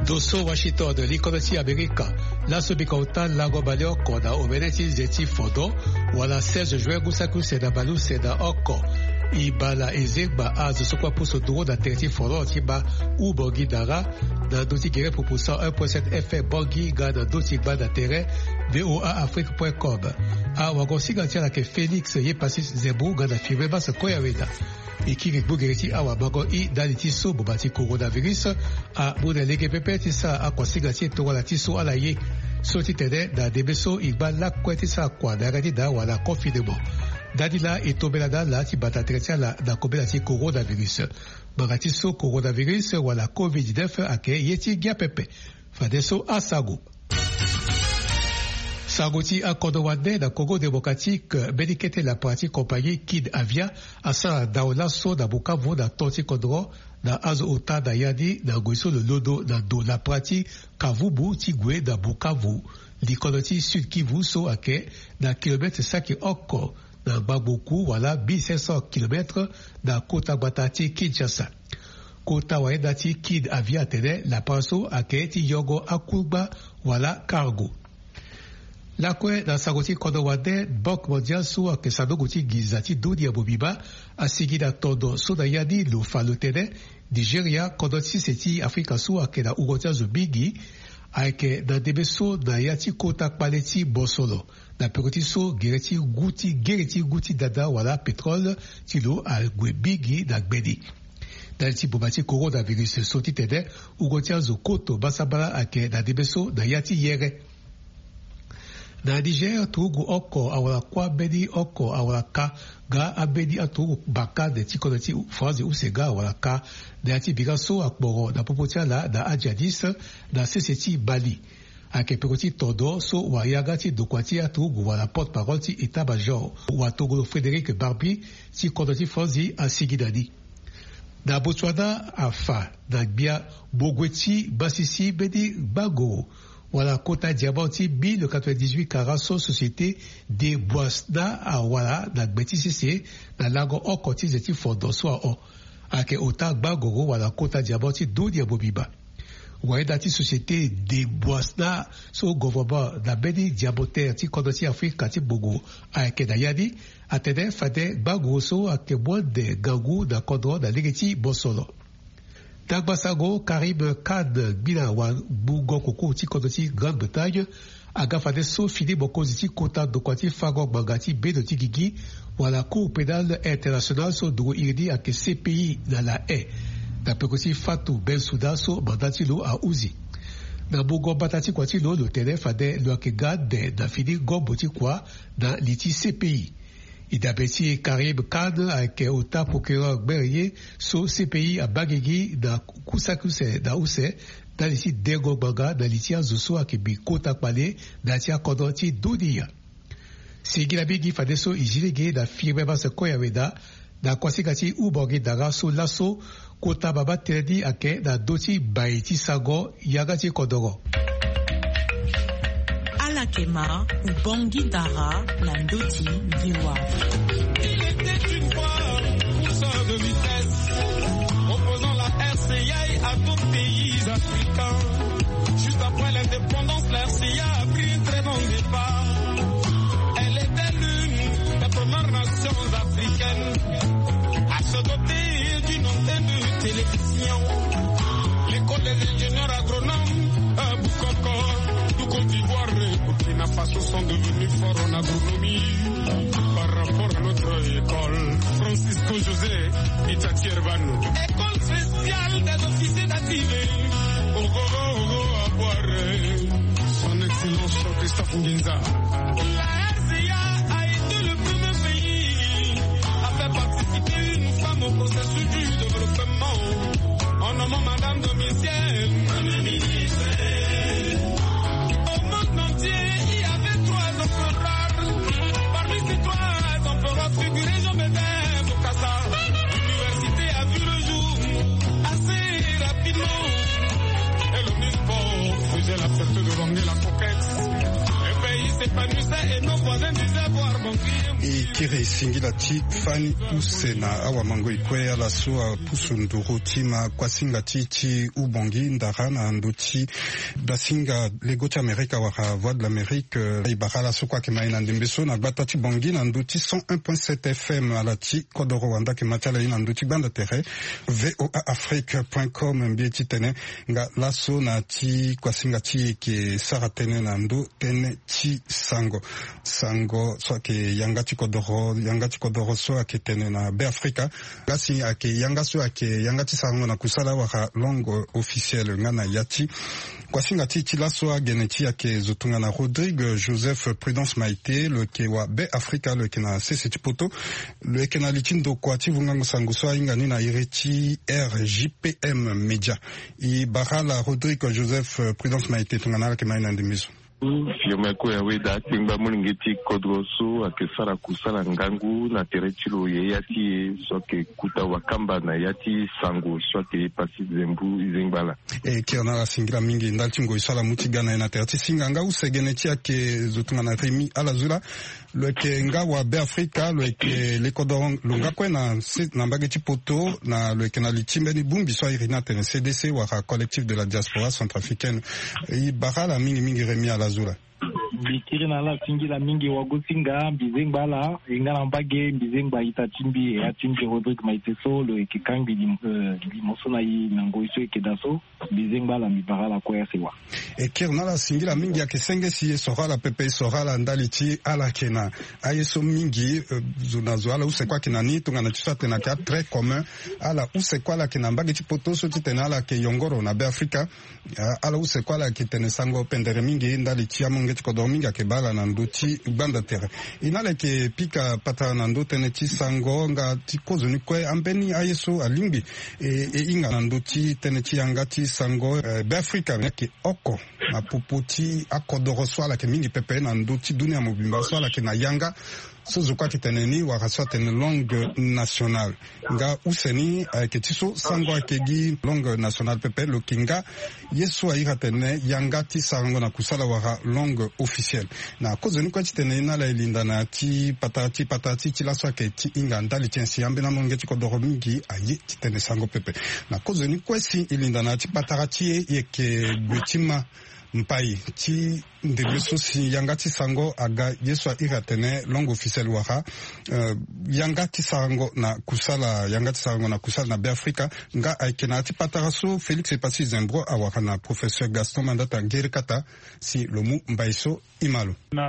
Dosso Washington likonoti Amerika lasobika uta lago balio kona omeneti zeti fodo wala 16 juin gusaku seda balu seda oko ibala ezegba azo sokwa puso duro da tereti fodo tiba ubogi dara da doti gere propusa 1.7 FM bogi gada doti bada tere voaafrique.com a wagosiga tia la ke Felix ye pasis zebu gada fibre basa koyaweda ikiri bugereti awa mago I daliti so bobati coronavirus a bude lege pepe tisa a kwasiga ti tola tiso ala ye so ti tede da debeso igba la kweti sa kwa da gadi da wala confinement dadila etobela da la ti bata tretia la da kobela ti coronavirus bagati so coronavirus wala covid-19 ake yeti gya pepe fadeso asago Sagoti a Kodowande da Congo démocratique bédicete la pratique compagnie Kid Avia asa daola so da Bukavu da Toti Kodro da Azo Ota da Yadi da Goiso le Lodo da do la pratique Kavubu Tigwe da Bukavu likonoti Sud Kivu so ake da kilomètre 5 oko da Baboku wala 1500 km da Kota Batati Kinshasa. Kota waedati Kid Avia tene la paso ake ti yogo akuba wala cargo. La kwe na sagoti Kodowande Banque mondiale so ake sadoguti gizati dodi abobiba asigi da todo so da yadi lo falotene Nigeria kodoti seti Afrika so ake na ugotia zubigi ake na debeso na yati kota paleti bosolo na peroti so gereti guti dada wala petrole tilo algwe bigi na gbedi daliti bobati coronavirus so titede ugotia zo koto basabala ake na debeso na yati yere na Niger tugu oko awala kwa bedi oko awala ka ga abedi atugu baka de tikonati fazi usega awala ka de ati bigaso akboro na popotia la da ajadis da seseti bali ake peroti todo so wa yagati dokwati atugu wala porte-parole ti etat-major wa Togolo Frédéric Barbi ti konati fazi asigidadi na Botswana afa na bia bogweti basisi bedi bago wala kota diabanti bi le 98 Carasso société de Boisna a wala na gbeti sisi na lago okoti zeti fondo so o ake ota gbagoro wala kota diabanti do diabobiba waedati société de Boisna so gouvernement na bedi diaboter ti kodoti Afrika ti bogo ake na yadi atede fade gbagoro so ake de gangu da kodro da legeti bosolo Dagbasago, Caribe, Kad, Bila, Bougon, Koko, Tikodoti, Grande-Bretagne, Agafade, So, Fili, Bokoziti, Kota, Dokwati, Fagok, Bangati, Bedoti, Gigi, Wala, Cour pénale internationale, So, Dogo, Irdi, Ake, CPI, na la E. Na Pekoti, Fatou, Ben Souda, So, Bandati, Lo, a Uzi. Na Bougon, Batati, Kwati, Lo, le Tene, Fade, Lo, Ake, Gade, na Fili, Gomboti, Kwa, na Liti, CPI. Idabeti Caribe Kad ake ota procureur Berrier so CPI a Bagegi da Kusakuse da Use da liti Dego Baga da litia Zoso ake bi Kota Kpale da tia Kodoti Dudia. Sigi la bigi fadeso ijilege da firme basa koyaweda da kwasigati ubogi daga so laso Kota Baba Terdi ake da doti Baiti Sago Yagati Kodoro. Alakema ou Bangui Dara, Landoti, Viwa. Il était une fois pousseur de vitesse, opposant la RCA à d'autres pays africains. Juste après l'indépendance, la RCA a pris un très bon départ. Elle était l'une des premières nations africaines à se doter d'une antenne de télévision. L'école des ingénieurs agronomes à Boukoko, tout Côte d'Ivoire et Burkina Faso sont devenus forts en agronomie par rapport à notre école. Francisco José Itati Herbano. École spéciale des officiers d'activés. Ogo à boire. Son Excellence Christophe Nginza. La RCA a été le premier pays à faire participer une femme au processus du développement en nommant Madame Domitienne. Madame ministre. Il y avait 3 empereurs. Parmi ces 3 empereurs figuraient Jean-Bédin Bokassa. L'université a vu le jour assez rapidement. Et l'omnisport faisait la fête de Rongé la coquette. Un pays s'épanouit tu sais, et nos voisins disaient boire bon et kiri singila ti fani usena awa mango ikwe ala soa pusunduru tima kwasinga ti ubongi ndarana nduti basinga legoti Amerika waka voix de l'Amérique ibakala sokwa ke maina ndimbeso na batati bongi na nduti 101.7 FM ala ti kodoro wanda ke matala ina nduti banda tere voaafrique.com mbieti tene nga laso na ti kwasinga ti ke sara tene na ndu tene ti sango so ke yanga ti kodoro so ake tene na be Afrika gasi ake yanga so ake yanga ti sango na kusala waka langue officielle ngana yati kwasinga ti laso agene ti ake zotunga na Rodrigue Joseph Prudence Maïté le ke wa be Afrika le ke na sese ti poto le ke na litindo kwa ti vungango sango so ingani na ireti RJPM Media i barala Rodrigue Joseph Prudence Maïté tungana ke maina ndimiso fiomeko yawe da tingba mulingeti kodroso akesara kusala ngangu na terechilo ye yati soke kuta wakamba na yati sango soke pasi zembu izengbala kiona la singira mingi ndaltingo isala mutigana na tereti singanga usegene ti ake zotunga na Remi Alazula le ke nga wa be Afrika le ke le kodon longa kwe na mbageti poto na le ke na litimbe ni bumbi so irina tene CDC wa collectif de la diaspora centrafricaine i barala mingi Remi Alazula bikiri na la singila mingi wagusinga bizengbala ingana mbage bizengba itatimbi atimbi Rodrigue Maïté so le kikangi di mosona yi nango iso ekedaso bizengbala mibarala kwa sewa kirna la singila mingi ya kesenge si sorala pepe sorala ndaliti ala kena ayeso mingi zunazo ala usekwa kinani tungana tisate na ka très commun ala usekwa la kena mbage tipoto ti tena ala ke yongoro na be Afrika ala usekwa la kitene sango pendere mingi ndaliti amongeti kodominga ke bala na nduti banda tere inale ke pika pata na ndote ne ti sango nga ti kozo ni kwe ambeni ayeso alimbi inga na nduti tene ti yanga ti sango be Afrika ke oko na popoti akodoro swala ke mingi pepe na nduti dunia mobimba swala ke na yanga sozuka kiteneni wakaswa tene langue nationale nga useni ketiso sango akegi langue nationale pepe lokinga yesu aira tene yanga ti sango na kusala waka langue officielle na kozoni kwa tene na la ilinda na ti patati ti laswa ke ti inga ndali tiensi ambe na mongeti kodoro mingi aye ti tene sango pepe na kozoni kwa si ilinda na ti patarati yeke gwetima mpai ti ndebe sosi yanga ti sango aga yesu ira tene langue officielle waka yanga ti sango na kusala na be Afrika nga aikena ti pataraso Félix Epasi Zembro awaka na professeur Gaston Mandata Ngerikata si lomu mbaiso imalo na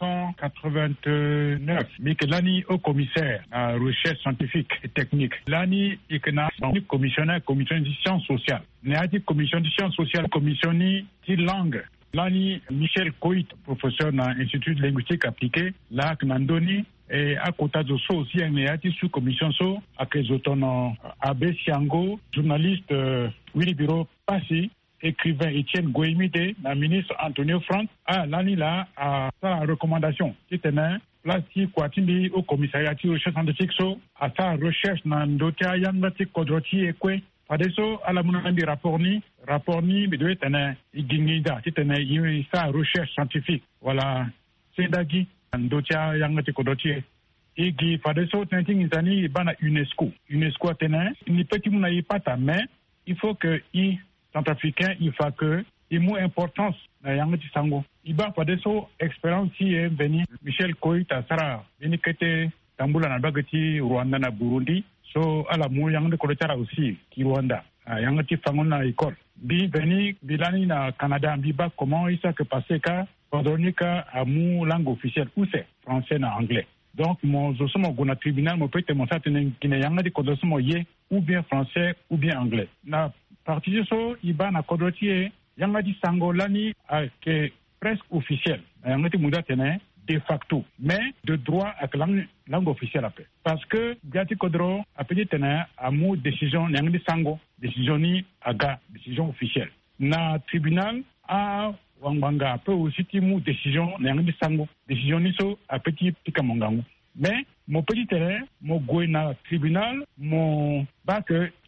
1989 mikelani au commissaire à recherche scientifique et technique lani ikena commission de sciences sociales ne commission de sciences sociales commissioni ti langue lani Michel Coit professeur na institut linguistique appliqué la knandoni et à côté de ça aussi il y a une sous-commission so akezotono Abbé Siango journaliste Willy Biro Passy écrivain Étienne Goemide la ministre Antonio Frank lani là à sa recommandation qui tenait place qui kwatindi au commissariat de recherche scientifique so à sa recherche na ndotia yangati kodroti ekwe Padeso à la munambi rapport ni bidoe tene igingida tene yimi sa recherche scientifique voilà sedagi ndotia yangati kodotie igi padeso tene izani bana UNESCO tene ni petit muna ipata mais il faut que centrafricain il faut que il mu importance na yangati sango iba padeso expérience est venu Michel Koita Sara veni kete tambula na bagati Rwanda na Burundi so ala mu yang de kolotara aussi ki Rwanda yang ti fangona école bi beni bilani na Canada biba comment il s'est passé ka Pardonnika amu langue officielle ou c'est français na anglais donc mon zosomo gona tribunal mo peut mo satene kine yang di kodosomo ye ou bien français ou bien anglais na partie so iba na kodotie yang di sangolani que presque officiel yang ti muda tene de facto, mais de droit avec langue officielle après. Parce que Gati Kodro a peut tenir à mot décision n'yangdi sango, décision ni aga, décision officielle. Na tribunal a wanganga peut aussi timu décision n'yangdi sango, décision ni so a petit pikamongango. Mais mon petit terrain, mon goy na tribunal, mon bac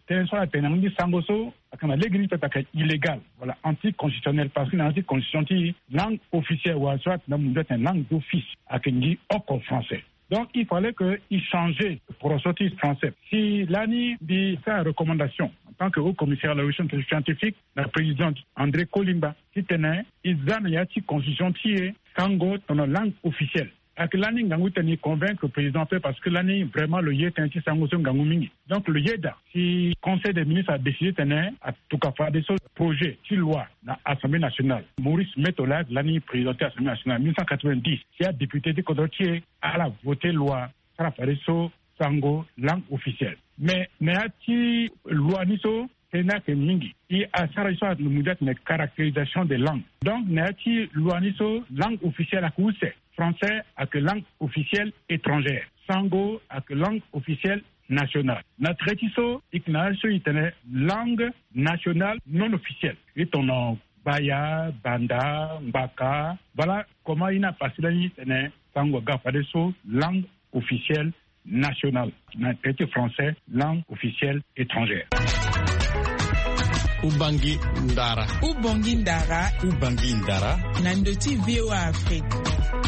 soit tenandi sangoso akana legini petaka illégal voilà anticonstitutionnel parce que anticonstitutionnel langue officielle ou soit une langue d'office akengi au français. Donc il fallait qu'il changeait pour ressortir français. Si l'ANI dit sa recommandation en tant que haut commissaire à la recherche scientifique, la présidente André Kolimba, qui tenait, ils ont une constitution qui est sango dans la langue officielle. Avec l'année, Ngangou tenait convaincre le président parce que l'année, vraiment, le yé tenait sango sur Ngangou Mingi. Donc, le yéda, si le conseil des ministres a décidé tenait, à tout cas, faire des projets, si loi, dans l'Assemblée nationale, Maurice Metola, l'année présidente de l'Assemblée nationale, 1990, qui a député de Kodotier, a la voté loi, ça a fait sango, langue officielle. Mais, n'est-ce loi niso, c'est mingi. Il a une caractérisation des langues. Donc, n'est-ce loi niso, langue officielle à Koussé. Français avec langue officielle étrangère. Sango avec langue officielle nationale. Notre rétiso, il y a une langue nationale non officielle. Et ton Baya, Banda, Mbaka. Voilà comment il a passé la nuit. Sango Gafadeso, langue officielle nationale. Notre rétiso français, langue officielle étrangère. Ubangi Ndara. Ubangi Ndara. Ubangi Ndara. Nandoti VOA Afrique.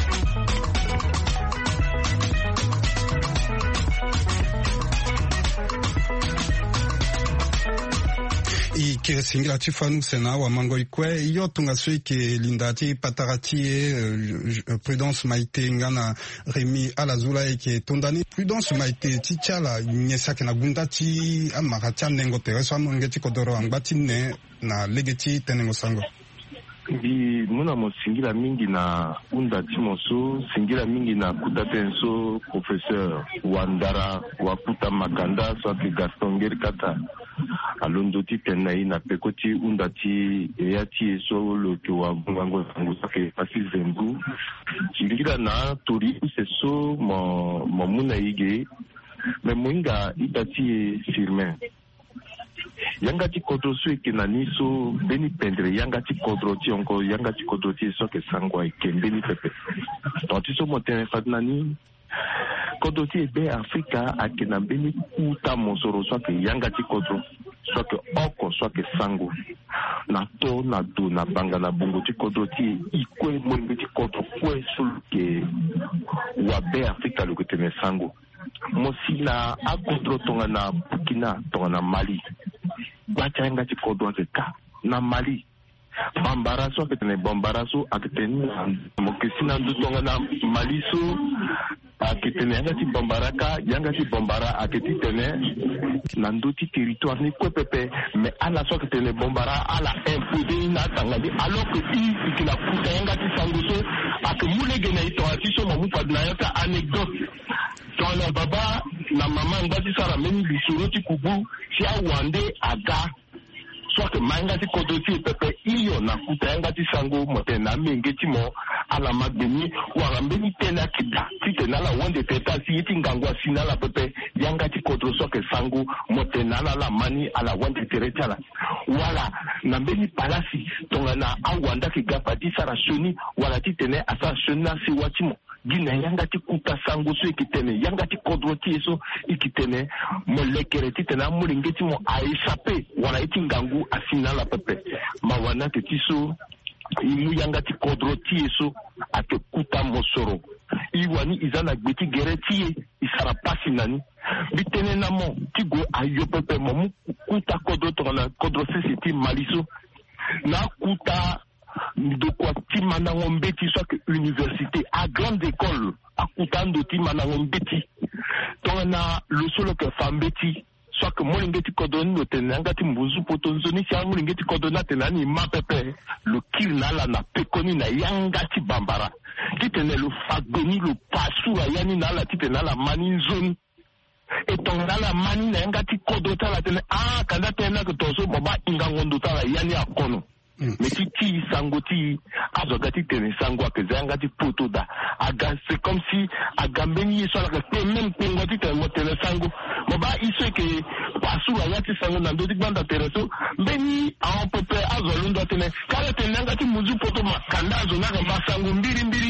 Ike singira chifanu sena wa mango ikwe iyo tungasui ke lindati patarati Prudence Maite ngana Remi Alazula eke tondani Prudence Maite tichala nyesake na gundati amakacha nengo tereso ngeti kodoro angbati ne na legeti tenengo sango. Bi muna mo singira mingi na unda timoso singira mingi na kutatenso professeur Wandara wakuta Makanda soit Gaston Gerkata alondoti tenai na pekoti unda ti eyati so lo kiwa bungango sake pasi zembu singira na tori seso mo muna ige me mwinga itati firme yangati kodro so ekenani so beni pendre yangati kodro ti onko yangati kodro ti so ke sangwa ikembeni pepe tonti so moten fadnani kodro ti ebe Afrika akena beni kuta mosoro so ke yangati kodro so ke oko so ke sango na to na do na banga na bongo ti kodro ti ikwe mwembe ti kodro kwe sul ke wabe Afrika lo ketene sango mosila akodro tonga na Burkina tonga na Mali bachanga ti kodwa ka na Mali bambaraso aketene bambaraso aketene mokesina ndutonga na Mali so aketene yanga ti bambaraka yanga ti bambara aketene na nduti territoire ni kwepepe mais ala so aketene bambara ala imposer na tangadi alors que ikila kuta yanga ti sangoso akemulege na ito atiso mamu padna yata anecdote tona baba na mama ngati sara meni lisoro ti kubu si awande aga soit que manga ti kodoti pepe iyo na kuta yanga ti sango mote na menge ti mo ala magbeni wala mbeni tena kida ti tena la wande teta si iti ngangwa sinala pepe yanga ti kodro soit que sango mote na la mani ala wande teretala wala na mbeni palasi tonga na awanda ki gapa ti sara shoni wala ti tene asa shona si watimo gina yanga ti kuta sango so ikitene yanga ti kodro ti eso ikitene molekere ti tena mulinge ti mo a échappé wala iti ngangu asina la pepe mawana ke ti so imu yanga ti kodro ti eso ake kuta mosoro iwani izana gbeti gere ti isara pasi nani bitene na mo ti go ayo pepe mo kuta kodro to na kodro sisi maliso na kuta de quoi ti manango mbeti soit que université à grande école à kutando ti manango mbeti to na le solo que fambeti soit que molingeti kodoni no tenanga ti mbuzu potonzoni si molingeti kodona tenani mapepe le kirnala na pekoni na yanga ti bambara ti tene le fagoni le pasura yani na la ti tene la mani zone et ton la mani na yanga ti kodota la tene kanda tena que toso baba ingangondo ta la yani akono mais ti sangoti azogati tene sangwa ke zangati potoda aga c'est comme si agambeni so la que même pingoti tene sango baba iso ke pasu ayati sango na ndoti banda tereso beni en pepe azolundo tene kala tene ngati muzu poto makanda azona ka masango mbiri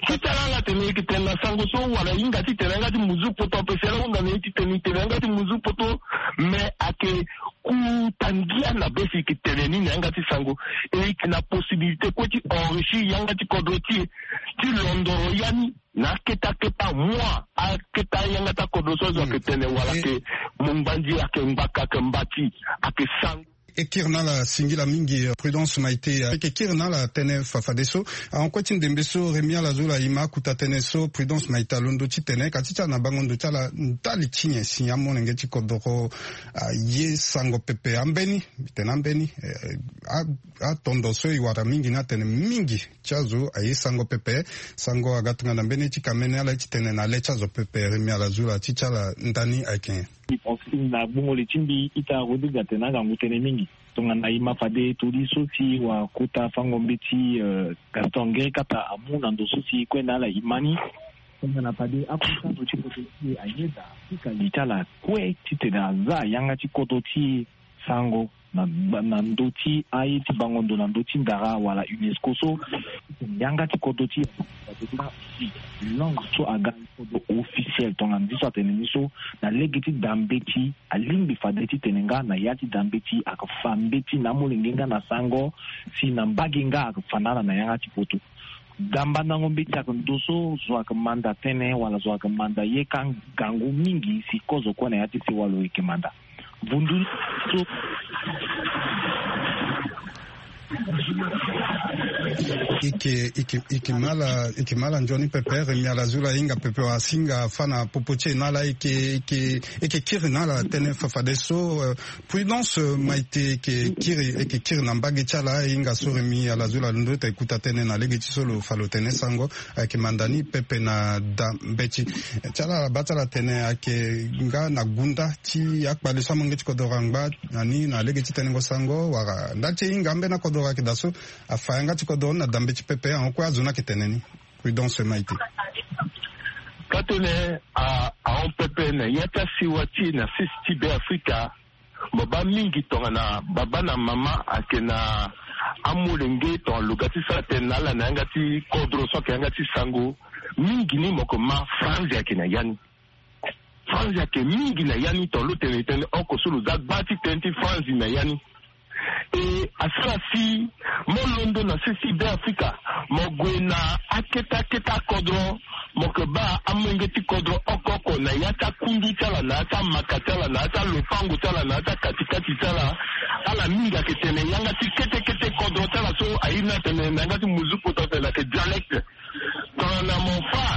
Kitala tene kitena sango so wala inga titena ngati muzu poto pesela unda ne titeni tena ngati muzu poto me ake kutangia na besi kiteleni ngati sango e na possibilité ko ti enrichi yanga ti kodoti ti londoro yani na keta moi a keta yanga ta kodoso zo ketene wala ke mumbandi ake mbaka ke mbati ake sango ekirna la singila mingi Prudence Maite ekirna la tene fafadeso en kwati ndembeso remia la zola ima kuta teneso Prudence Maite londo titene katicha na bangondo chala ntali chinye sinyamo ngeti kodoro ye sango pepe ambeni tenambeni a tondoso iwara mingi na tene mingi chazo aye sango pepe sango agatunga na mbeni chikamene ala titene na le chazo pepe remia la zola chichala ndani aiken na bungo lichimbi ita rudiga tena ngutene mingi tonga na ima fade tudi soti wa kuta fango mbiti kastonge kata amuna ndo soti kwenda la imani tonga na fade akuta ndo chiko ti ayeda fika litala kwe titena za yanga chikoto ti sango na ndoti ai ti bangondo na ndoti ndara wala UNESCO so yanga chikoto ti long so aga kodo officiel tonga ndiso ateniso na legiti dambeti alimbi fadeti tenenga na yati dambeti akafambeti na mulingenga na sango si na mbaginga akafanana na yanga chipoto damba na ngombeti akondoso zo akamanda tene wala zo akamanda yeka gangu mingi si kozo kwa na yati si walo ikemanda vundu so ikimala njoni pepe remia la zula inga pepe wa singa fana popoche nala ike kiri nala tene fafadeso Prudence Maite ike kiri na mbagi chala inga so remia la zula ndo ta ikuta tene na legi chisolo falo tene sango ake mandani pepe na dambechi chala batala tene ake nga na gunda chi akbali samange chikodorangba nani na legi chitene ngo sango wara ndache inga mbe na kodora kidaso afanga chikodona na dambechi pepe kwa zona kiteneni Prudence Maite katone a on pepe na yata siwati na sisti be Afrika baba mingi tonga na baba na mama akena amulenge to lugati sa tenala na ngati kodro so ke ngati sango mingi ni mokoma France akena yani France ake mingi na yani to lutene tene okosulu za bati 20 France na yani e asasi molondo na sisi be Afrika mogwena aketa kodro mokeba amengeti kodro okoko na yata kundu tala na ata makatala na ata lopango tala na ata katikati tala ala minga ketene yanga tikete kodro tala so aina tene ngati muzuko tala ke dialect kana mofa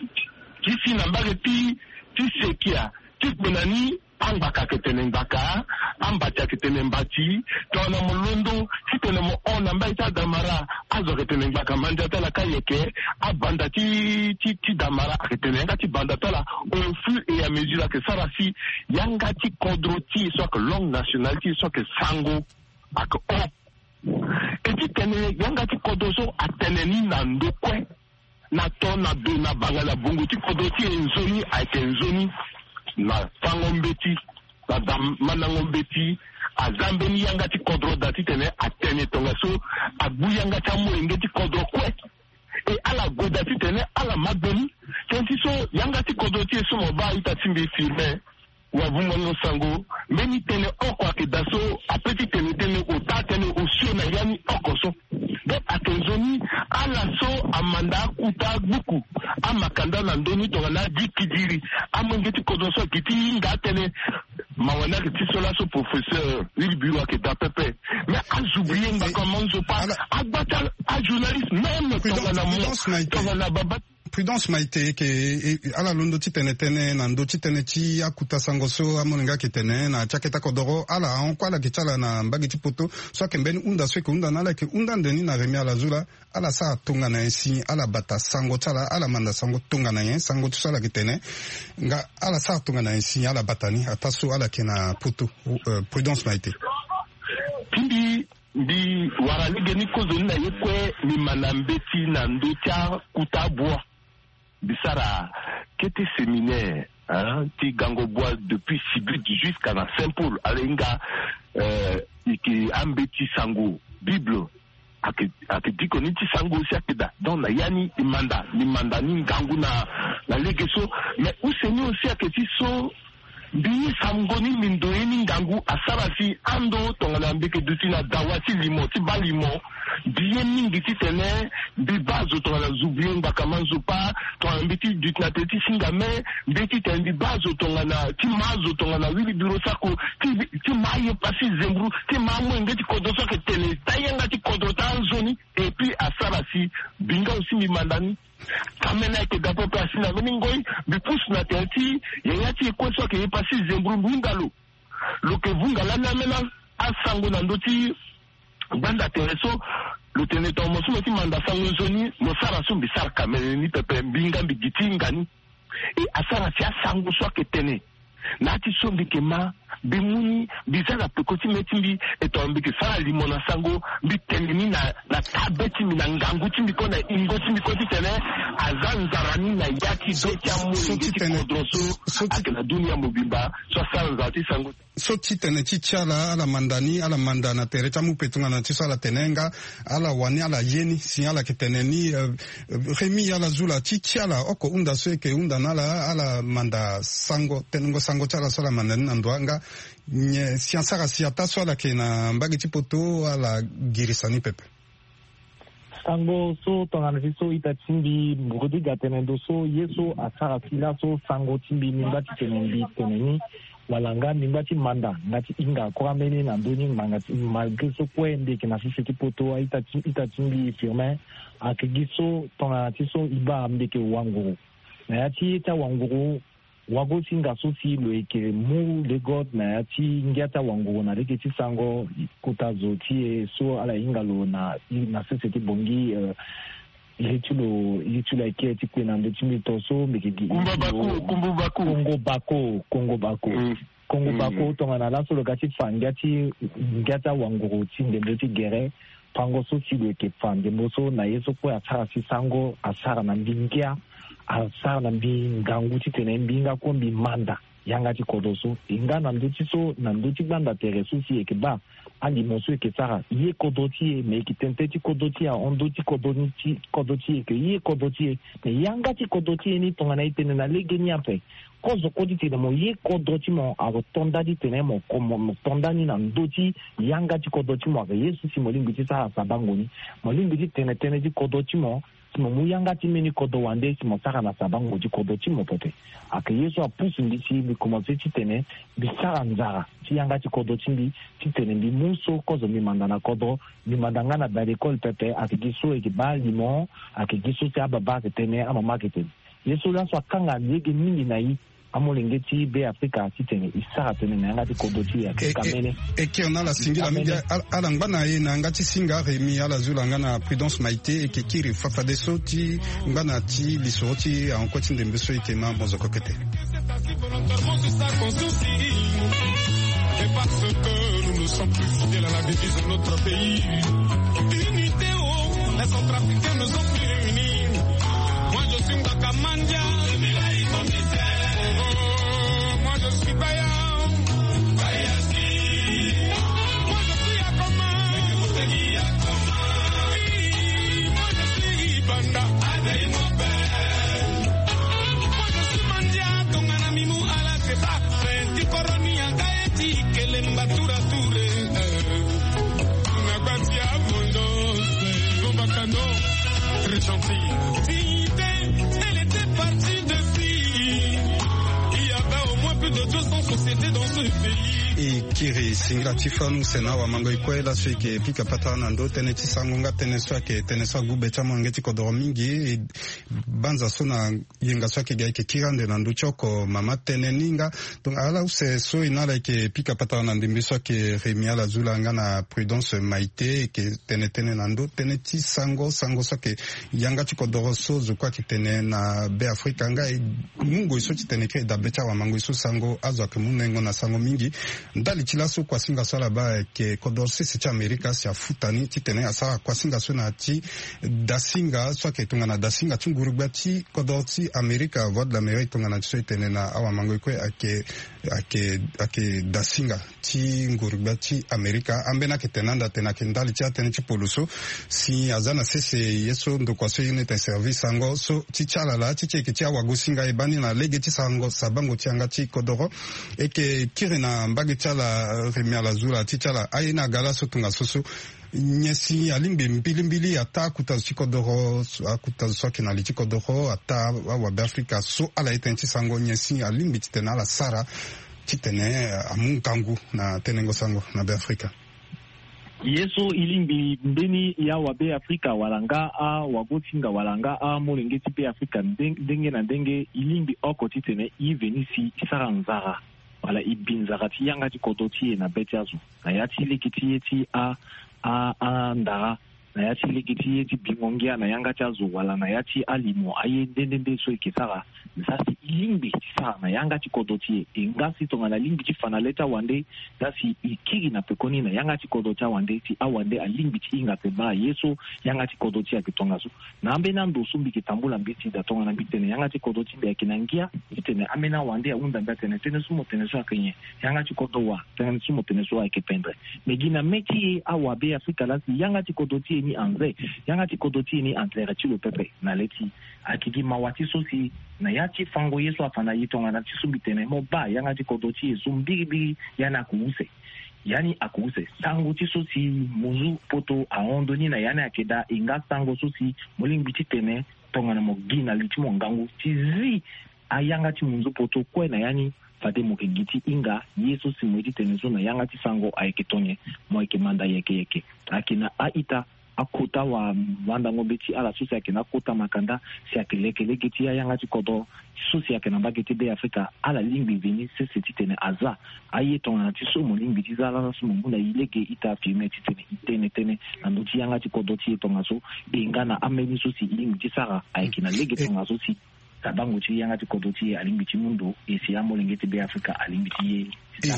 kisi na bageti tisekia tikbenani ambaka ketene mbaka ambata ketene mbati tona mulundo kitene mo ona mbaita damara azo ketene mbaka manja tala kayeke abanda ti damara ketene ngati banda tala au fur et à mesure que ça rasi yanga ti kodroti soit que langue nationalité soit que sango ak o et ti tene yanga ti kodoso ateneni na ndokwe na tona do na bangala bongo ti kodroti enzoni aikenzoni na sango mbeti na manango mbeti azambeni yanga ti kodro dati tene atene tonga so abu yanga ta moenge ti kodro kwe e ala go dati tene ala magbeni tenti so yanga ti kodro ti so mo ba ita timbi firme wa vumono sango meni tene oko akidaso apeti tene ota tene osio na yani oko so de atenzoni ala so amanda kuta buku amakanda na ndoni tonga na dikidiri amongeti kodonso kiti nga tene mawana kiti sola so professeur Wilburu aketa pepe mais azoublier nga comment je parle agbata a journaliste même tonga na baba Prudence Maite ke ala londo titene na ndo titene chi akuta sangoso amoninga kitene na chaketa kodoro ala on kwa la kitala na mbagi tipoto so kembeni unda so ke unda nala ke unda ndeni na remia la zula ala sa tunga na ensi ala bata sango tala ala manda sango tunga na yen sango tusala kitene nga ala sa tunga na ensi ala batani ataso ala kena poto Prudence Maite pindi ndi warani geni kozo na yekwe ni manambeti na ndocha kutabwa bisara kete séminaire ti gango bois depuis Sibut jusqu'à na Saint-Paul alenga iki ambeti sango bible akidiko ni ti sango aussi akeda donc na yani imanda ni ngangu na legeso mais useni aussi aketi so bi samgoni mindoeni ngangu asarasi ando tongana mbeke duti na dawati limo ti balimo biye mingi ti tene bi bazo tongana zubiyo mbakamanzo pa tongana mbiti duti na teti singame mbeti tene bi bazo tongana ti mazo tongana wili biro sako ti maye pasi zembru ti mamo ngeti kodoso ke tele tayenga ti kodota zoni et puis asarasi binga aussi mi mandani kamena ke dapo pasi na meningoi bipus na tenti yati ko so ke pasi zembru bungalo lo ke vungala na mena asango na ndoti banda tereso lo teneto mo so ti manda sango zoni mo sara so bisar kamene ni pepe binga bigitingani e asara ti asango so ke tene nati so bikema bimuni bizala pekoti metimbi etombike sala limona sango bitenini na tabeti mina ngangu timbi kona ingoti mikoti tene azanzarani na yaki beti amuri kodroso akena dunia mobimba so sanza ti sango so titene chichala ala mandana tereta mupetunga na tisala tenenga ala wani ala yeni sinyala keteneni remi ala zula chichala oko unda sweke unda nala ala manda sango tenengo sango chala sola mandani nandwanga nye siansara siata sola kena mbagi chipoto ala girisani pepe sango so tongana so ita timbi mugodi gatenendo so yeso asara sila so sango timbi nimba titenendi teneni walanga nimbati manda ngati inga kwa meni na ndoni mangati malgré so kwende kina sisi kipoto ita timbi firme akigiso tonga tiso iba mbeke wanguru na yati ita wanguru wago singa so si loeke mu le god na yati ngiata wanguru na leke tisango kutazo tie so ala ingalo na sisi kibongi ilitulo iketi kwena ndo chimito so mbekigi Kongo bako tongana la solo gati fangati ngata wanguru tinde ndo ti gere pango so sibe ke fande moso na yeso ko atara si sango asara na mbingia asara na mbingangu ti tene mbinga ko mbi manda yanga ti kodoso inga na ndo ti so na ndo ti banda tere so si ekeba ali moso ke sara ye kodoti me ki tente ti kodoti a ondo ti kodoti ke ye kodoti me yanga ti kodoti ni tongana itene na legeni ape kozo koditi mo ye kodoti mo a tonda di tene mo komo tonda ni na ndoti yanga ti kodoti mo ke yesu si molingi ti sara sabangoni molingi ti tene ti kodoti mo simo muyanga ti meni kodo wande simo sara na sabango ti kodo ti mo pote ake yesu apusu mbi ti bi commencer ti tene bi sara nzara ti yanga ti kodo ti mbi ti tene mbi muso kozo mi manda na kodo mi manda nga na ba l'école pepe ake giso eke ba limon ake giso ti ababa ke tene amama ke tene yesu la so akanga yege mingi na yi amolenge ti be Afrika ti tene isara tene na yanga ti kodo ti ya kamene eke ona la singila mingi ala ngana ye na ngati singa remi ala zula ngana Prudence Maite eke kiri fafade so ti ngana ti liso ti en kwati ndembe so eke ma bonzo kokete et parce que nous ne sommes plus fidèles à la devise de notre pays. Unité, oh, les centrafricains nous ont plus unis. Moi je suis Ngakamandia, moi je suis Bayam, moi je suis Akoma, moi je suis Ibanda, moi je suis Mandia, Tongana Mimou Alakeba, Fenti Koroni Angaeti, Kelemba Tura Ture, Nabatia Bondo, Lobakano, très gentil. Elle était partie depuis. Il y avait au moins plus de 200 sociétés dans ce pays. E kiri singira tifanu sena wa mango ikwela so ke pika pata na ndo tene ti sango nga tene so ke tene so gube cha mangeti ko do mingi e banza so na yenga so ke ga ke kirande na ndo choko mama tene ninga donc ala use so inala ke pika pata na ndimbi so ke remia la zula nga na Prudence Maite ke tene na ndo tene ti sango so ke yanga ti ko do so zo kwa ke tene na be Afrika nga mungo so ti tene ke da becha wa mango so sango azo ke munengo na sango mingi ndali chilaso kwa singa swala ba ke kodorse se cha Amerika sia futani titene asa kwa singa sona ti dasinga so ke tungana dasinga chungurubati kodorsi Amerika vod la Amerika tungana tso tene na awa mango ko ake dasinga ti ngurubati Amerika ambena ke tenanda tena ke ndali cha tene ti poluso si azana sese yeso ndo kwa so unit service ango so ti chala la ti ke ti awa gosinga e bani na lege ti sango sabango ti anga ti kodoro eke kirina mbage chala remia la zula ti chala aina gala so tunga soso nyesi alimbe mbili ata kuta chikodoro akuta soki na lichikodoro ata wa Afrika so ala itenti sango nyesi alimbe titena la sara titene amunkangu na tenengo sango na Afrika yeso ilimbi mbeni ya wabe Afrika walanga a wagotinga walanga a molengeti pe Afrika ndenge na ndenge ilimbi oko titene ivenisi saranzara wala ibinzara ti yanga ti kodoti na betiazo na yati lekiti yeti a ndara na yati lekiti yeti bingongia na yanga tiazo wala na yati alimo aye ndende so ikisara zasi ilimbi tisara na yanga ti kodoti ingasi tonga na limbi ti fanaleta wande zasi ikiri na pekoni na yanga ti kodoti wande ti awande alimbi ti inga peba yeso yanga ti kodoti akitonga so na ambena ndo sumbi kitambula mbiti da tonga na mbitene yanga ti kodoti be akinangia itene amena wande unda ndatene tene sumo tene so akenye yanga ti kodowa tene sumo tene so akipendre megina meti awabe Afrika lasi yanga ti kodoti ni anze yanga ti kodoti ni antlera ti lo pepe na leti akigi mawati sosi na yati fango yeso afana yitonga na tisumbi tene mo ba yanga ti kodoti zumbiri yana kuuse yani akuuse sango ti sosi muzu poto aondoni na yana akeda inga sango sosi molimbi ti tene tonga na mogina litimo ngangu tizi ayanga ti munzu poto kwe na yani fade mokengiti inga yeso simweti tene so na yanga ti sango aiketonye mo ikemanda yeke akina aita akota wa wanda ngobeti ala susi akina kota makanda si akeleke ti yanga ti kodo susi akina bageti be Afrika ala limbi vini sese titene aza aye tonga ti so mo limbi ti zala so mo na ileke ita firme titene tene ando ti yanga ti kodo ti tonga so inga na ameni susi limbi ti sara akina lege tonga so si tabango ti yanga ti kodo ti alimbi ti mundo esi amolengeti be Afrika alimbi ti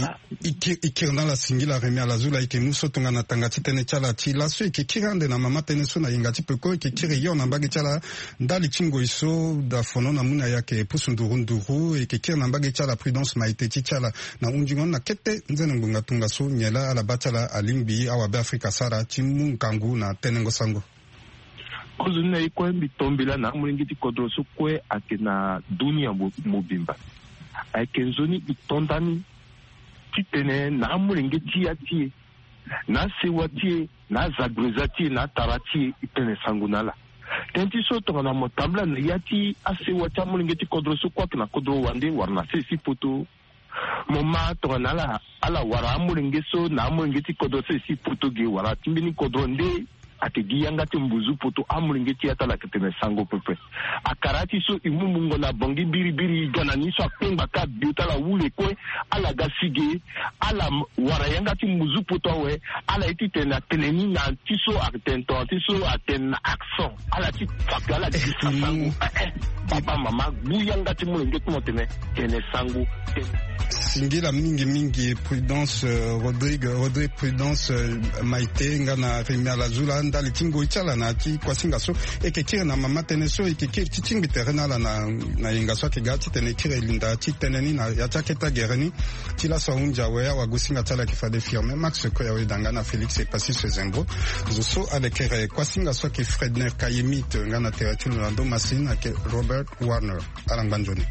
ikirna la singila remia la zula ike muso tunga na tanga titene chala ti la so ike kirande na mama tene so na yinga ti peko ike kiri yo na mbage chala ndali chingo iso da fono na muna yake pusu nduru ike kiri na mbage chala prudence maite ti chala na unjingon na kete nzene mbunga tunga so nyela ala bachala alimbi awa be Afrika sara ti munkangu na tenengo sango kozu na ikwe mbitombila na mulingi ti kodro so kwe ake na dunia mobimba ake nzoni itondani titene na mulingi ti atie na sewa tie na zagreza tie na tara tie itene sangunala tenti so tonga na motambla na yati asewa tia mulingi ti kodro so kwa na kodro wande warna sesi poto moma tonga na ala wara mulingi so na mulingi ti kodro sesi poto ge wara timbini kodro nde ate giyanga ti mbuzu poto amulingi ti atala ketene sango pepe akarati so imumungo na bongi biri gana ni so apengba ka biutala wule kwe ala gasige ala wara yanga ti mbuzu poto we ala iti tena teneni na ti so atento ti so aten accent ala ti fakala ti sango papa mama buyanga ti mulingi ti motene tene sango singila mingi prudence Rodrigue prudence maite ngana remia la zula ndali tingo ichala na ti kwa singa so eke kire na mama tene so eke kire ti tingi terena la na yinga so ke gati tene kire linda ti teneni na ya taketa gereni ti la so unja we wa gusinga tala ki fade firme max ko ya we dangana Felix et passi ce zembo zo so avec kwa singa so ke Fredner Kayemit ngana territoire na ndo masina ke Robert Warner alanganjoni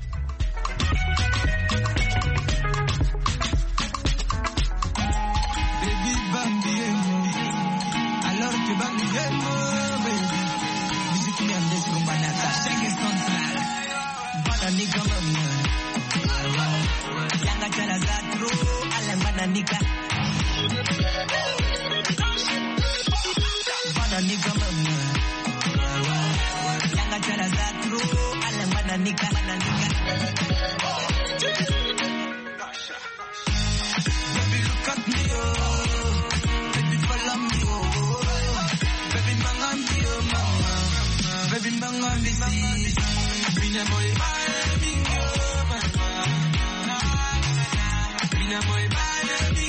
Boy,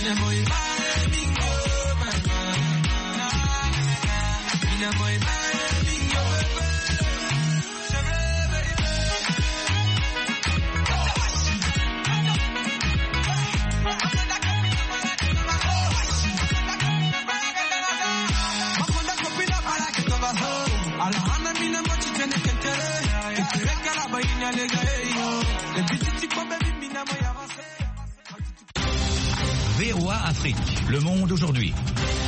VOA Afrique, le monde aujourd'hui.